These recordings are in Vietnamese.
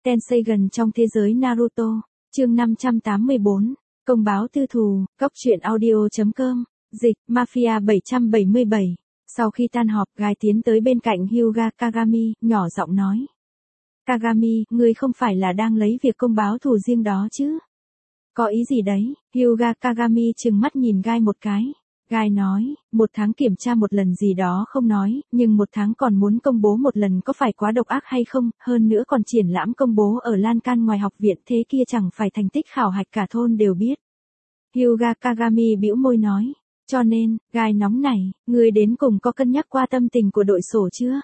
Tenseigan trong thế giới Naruto, chương 584, công báo tư thù, góc truyện audio.com, dịch, Mafia 777. Sau khi tan họp, Gai tiến tới bên cạnh Hyuga Kagami, nhỏ giọng nói. Kagami, ngươi không phải là đang lấy việc công báo thù riêng đó chứ? Có ý gì đấy? Hyuga Kagami trừng mắt nhìn Gai một cái. Gai nói, 1 tháng kiểm tra một lần gì đó không nói, nhưng 1 tháng còn muốn công bố một lần có phải quá độc ác hay không, hơn nữa còn triển lãm công bố ở lan can ngoài học viện, thế kia chẳng phải thành tích khảo hạch cả thôn đều biết. Hyuga Kagami bĩu môi nói, cho nên, Gai nóng này, ngươi đến cùng có cân nhắc qua tâm tình của đội sổ chưa?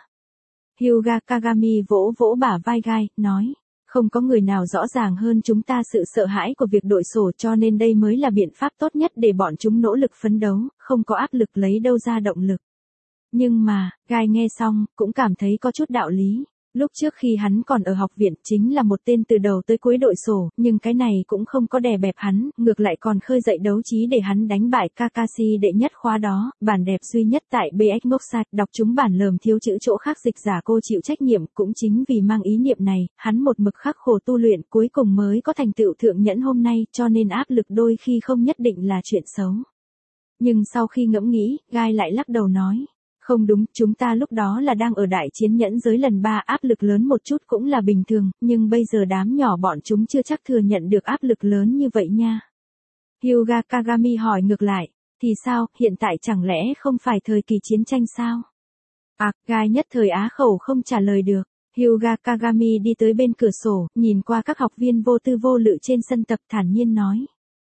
Hyuga Kagami vỗ vỗ bả vai Gai, nói. Không có người nào rõ ràng hơn chúng ta sự sợ hãi của việc đội sổ, cho nên đây mới là biện pháp tốt nhất để bọn chúng nỗ lực phấn đấu, không có áp lực lấy đâu ra động lực. Nhưng mà, Gai nghe xong, cũng cảm thấy có chút đạo lý. Lúc trước khi hắn còn ở học viện chính là một tên từ đầu tới cuối đội sổ, nhưng cái này cũng không có đè bẹp hắn, ngược lại còn khơi dậy đấu trí để hắn đánh bại Kakashi đệ nhất khóa đó, bản đẹp duy nhất tại BX Moksha, đọc chúng bản lờm thiếu chữ chỗ khác dịch giả cô chịu trách nhiệm, cũng chính vì mang ý niệm này, hắn một mực khắc khổ tu luyện cuối cùng mới có thành tựu thượng nhẫn hôm nay, cho nên áp lực đôi khi không nhất định là chuyện xấu. Nhưng sau khi ngẫm nghĩ, Gai lại lắc đầu nói. Không đúng, chúng ta lúc đó là đang ở đại chiến nhẫn giới lần 3, áp lực lớn một chút cũng là bình thường, nhưng bây giờ đám nhỏ bọn chúng chưa chắc thừa nhận được áp lực lớn như vậy nha. Hyuga Kagami hỏi ngược lại, thì sao, hiện tại chẳng lẽ không phải thời kỳ chiến tranh sao? Gai nhất thời á khẩu không trả lời được. Hyuga Kagami đi tới bên cửa sổ, nhìn qua các học viên vô tư vô lự trên sân tập thản nhiên nói.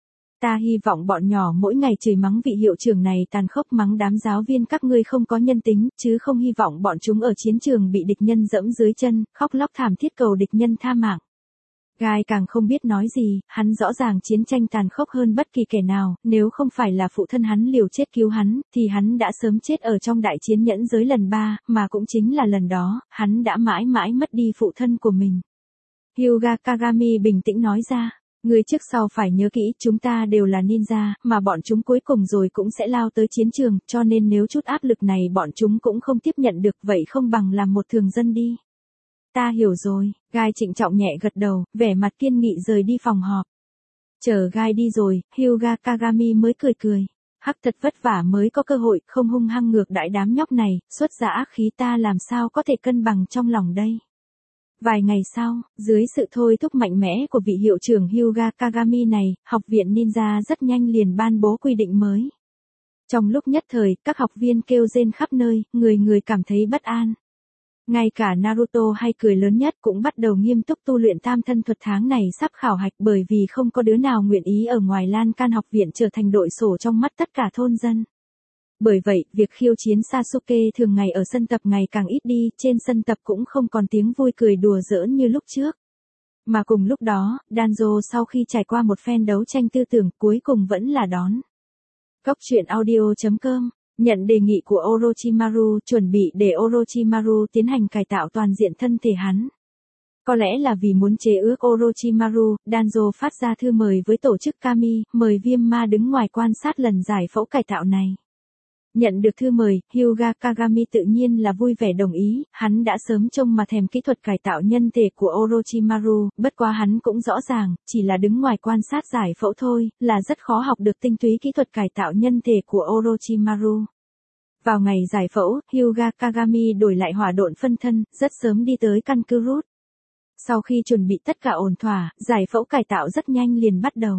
Ta hy vọng bọn nhỏ mỗi ngày chửi mắng vị hiệu trưởng này tàn khốc, mắng đám giáo viên các ngươi không có nhân tính, chứ không hy vọng bọn chúng ở chiến trường bị địch nhân dẫm dưới chân, khóc lóc thảm thiết cầu địch nhân tha mạng. Gai càng không biết nói gì, hắn rõ ràng chiến tranh tàn khốc hơn bất kỳ kẻ nào, nếu không phải là phụ thân hắn liều chết cứu hắn, thì hắn đã sớm chết ở trong đại chiến nhẫn giới lần 3, mà cũng chính là lần đó, hắn đã mãi mãi mất đi phụ thân của mình. Hyuga Kagami bình tĩnh nói ra. Người trước sau phải nhớ kỹ, chúng ta đều là ninja, mà bọn chúng cuối cùng rồi cũng sẽ lao tới chiến trường, cho nên nếu chút áp lực này bọn chúng cũng không tiếp nhận được, vậy không bằng làm một thường dân đi. Ta hiểu rồi, Gai trịnh trọng nhẹ gật đầu, vẻ mặt kiên nghị rời đi phòng họp. Chờ Gai đi rồi, Hyuga Kagami mới cười cười. Hắc thật vất vả mới có cơ hội, không hung hăng ngược đãi đám nhóc này, xuất ra ác khí ta làm sao có thể cân bằng trong lòng đây. Vài ngày sau, dưới sự thôi thúc mạnh mẽ của vị hiệu trưởng Hyuga Kagami này, học viện ninja rất nhanh liền ban bố quy định mới. Trong lúc nhất thời, các học viên kêu rên khắp nơi, người người cảm thấy bất an. Ngay cả Naruto hay cười lớn nhất cũng bắt đầu nghiêm túc tu luyện tam thân thuật, tháng này sắp khảo hạch bởi vì không có đứa nào nguyện ý ở ngoài lan can học viện trở thành đội sổ trong mắt tất cả thôn dân. Bởi vậy, việc khiêu chiến Sasuke thường ngày ở sân tập ngày càng ít đi, trên sân tập cũng không còn tiếng vui cười đùa giỡn như lúc trước. Mà cùng lúc đó, Danzo sau khi trải qua một phen đấu tranh tư tưởng, cuối cùng vẫn là đón. Góc truyện audio.com, nhận đề nghị của Orochimaru, chuẩn bị để Orochimaru tiến hành cải tạo toàn diện thân thể hắn. Có lẽ là vì muốn chế ước Orochimaru, Danzo phát ra thư mời với tổ chức Kami, mời Viêm Ma đứng ngoài quan sát lần giải phẫu cải tạo này. Nhận được thư mời, Hyuga Kagami tự nhiên là vui vẻ đồng ý, hắn đã sớm trông mà thèm kỹ thuật cải tạo nhân thể của Orochimaru, bất quá hắn cũng rõ ràng, chỉ là đứng ngoài quan sát giải phẫu thôi, là rất khó học được tinh túy kỹ thuật cải tạo nhân thể của Orochimaru. Vào ngày giải phẫu, Hyuga Kagami đổi lại hỏa độn phân thân, rất sớm đi tới căn cứ Root. Sau khi chuẩn bị tất cả ổn thỏa, giải phẫu cải tạo rất nhanh liền bắt đầu.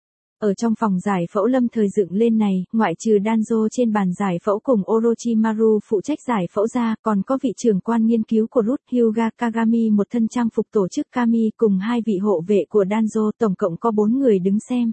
Ở trong phòng giải phẫu lâm thời dựng lên này, ngoại trừ Danzo trên bàn giải phẫu cùng Orochimaru phụ trách giải phẫu ra, còn có vị trưởng quan nghiên cứu của Root, Hyuga Kagami một thân trang phục tổ chức Kami cùng 2 vị hộ vệ của Danzo, tổng cộng có 4 người đứng xem.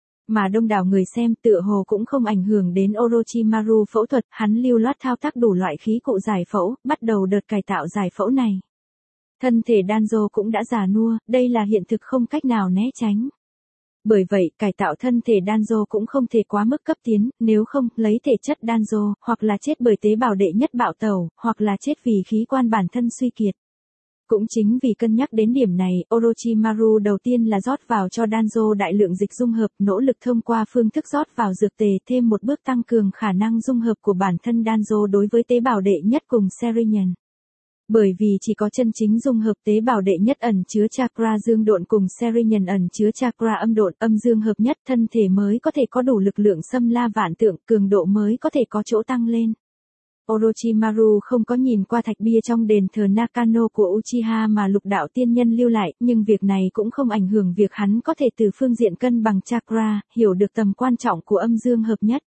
Mà đông đảo người xem tựa hồ cũng không ảnh hưởng đến Orochimaru phẫu thuật, hắn lưu loát thao tác đủ loại khí cụ giải phẫu, bắt đầu đợt cải tạo giải phẫu này. Thân thể Danzo cũng đã già nua, đây là hiện thực không cách nào né tránh. Bởi vậy, cải tạo thân thể Danzo cũng không thể quá mức cấp tiến, nếu không, lấy thể chất Danzo, hoặc là chết bởi tế bào đệ nhất bạo tẩu, hoặc là chết vì khí quan bản thân suy kiệt. Cũng chính vì cân nhắc đến điểm này, Orochimaru đầu tiên là rót vào cho Danzo đại lượng dịch dung hợp, nỗ lực thông qua phương thức rót vào dược tề thêm một bước tăng cường khả năng dung hợp của bản thân Danzo đối với tế bào đệ nhất cùng Sharingan. Bởi vì chỉ có chân chính dung hợp tế bào đệ nhất ẩn chứa chakra dương độn cùng Serenian ẩn chứa chakra âm độn âm dương hợp nhất, thân thể mới có thể có đủ lực lượng xâm la vạn tượng, cường độ mới có thể có chỗ tăng lên. Orochimaru không có nhìn qua thạch bia trong đền thờ Nakano của Uchiha mà lục đạo tiên nhân lưu lại, nhưng việc này cũng không ảnh hưởng việc hắn có thể từ phương diện cân bằng chakra, hiểu được tầm quan trọng của âm dương hợp nhất.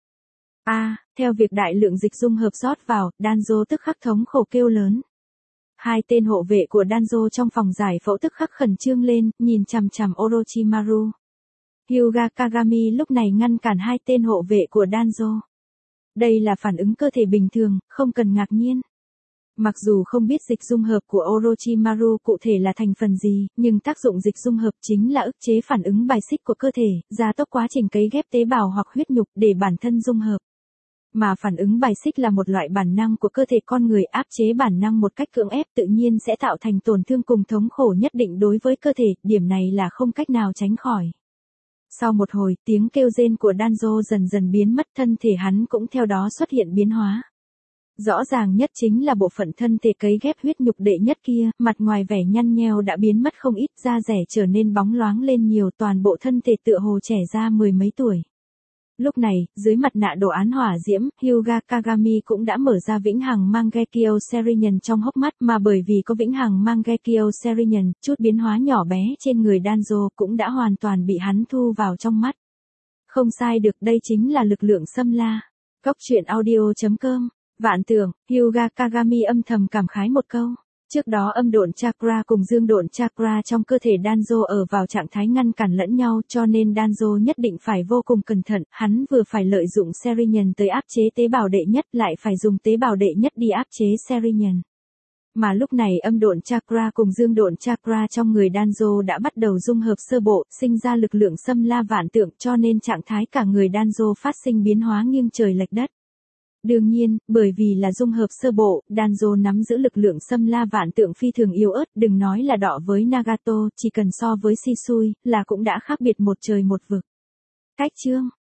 Theo việc đại lượng dịch dung hợp rót vào, Danzo tức khắc thống khổ kêu lớn. Hai tên hộ vệ của Danzo trong phòng giải phẫu tức khắc khẩn trương lên, nhìn chằm chằm Orochimaru. Hyuga Kagami lúc này ngăn cản hai tên hộ vệ của Danzo. Đây là phản ứng cơ thể bình thường, không cần ngạc nhiên. Mặc dù không biết dịch dung hợp của Orochimaru cụ thể là thành phần gì, nhưng tác dụng dịch dung hợp chính là ức chế phản ứng bài xích của cơ thể, gia tốc quá trình cấy ghép tế bào hoặc huyết nhục để bản thân dung hợp. Mà phản ứng bài xích là một loại bản năng của cơ thể con người, áp chế bản năng một cách cưỡng ép tự nhiên sẽ tạo thành tổn thương cùng thống khổ nhất định đối với cơ thể, điểm này là không cách nào tránh khỏi. Sau một hồi, tiếng kêu rên của Danzo dần dần biến mất, thân thể hắn cũng theo đó xuất hiện biến hóa. Rõ ràng nhất chính là bộ phận thân thể cấy ghép huyết nhục đệ nhất kia, mặt ngoài vẻ nhăn nheo đã biến mất không ít, da rẻ trở nên bóng loáng lên nhiều, toàn bộ thân thể tựa hồ trẻ ra mười mấy tuổi. Lúc này, dưới mặt nạ đồ án hỏa diễm, Hyuga Kagami cũng đã mở ra vĩnh hằng Mangekyo Serenian trong hốc mắt, mà bởi vì có vĩnh hằng Mangekyo Serenian, chút biến hóa nhỏ bé trên người Danzo cũng đã hoàn toàn bị hắn thu vào trong mắt. Không sai được, đây chính là lực lượng xâm la. Góc truyện audio.com. Vạn tưởng, Hyuga Kagami âm thầm cảm khái một câu. Trước đó âm độn chakra cùng dương độn chakra trong cơ thể Danzo ở vào trạng thái ngăn cản lẫn nhau, cho nên Danzo nhất định phải vô cùng cẩn thận, hắn vừa phải lợi dụng Serenian tới áp chế tế bào đệ nhất, lại phải dùng tế bào đệ nhất đi áp chế Serenian. Mà lúc này âm độn chakra cùng dương độn chakra trong người Danzo đã bắt đầu dung hợp sơ bộ, sinh ra lực lượng xâm la vạn tượng, cho nên trạng thái cả người Danzo phát sinh biến hóa nghiêng trời lệch đất. Đương nhiên, bởi vì là dung hợp sơ bộ, Danzo nắm giữ lực lượng xâm la vạn tượng phi thường yếu ớt, đừng nói là đọ với Nagato, chỉ cần so với Shisui, là cũng đã khác biệt một trời một vực. Cách chương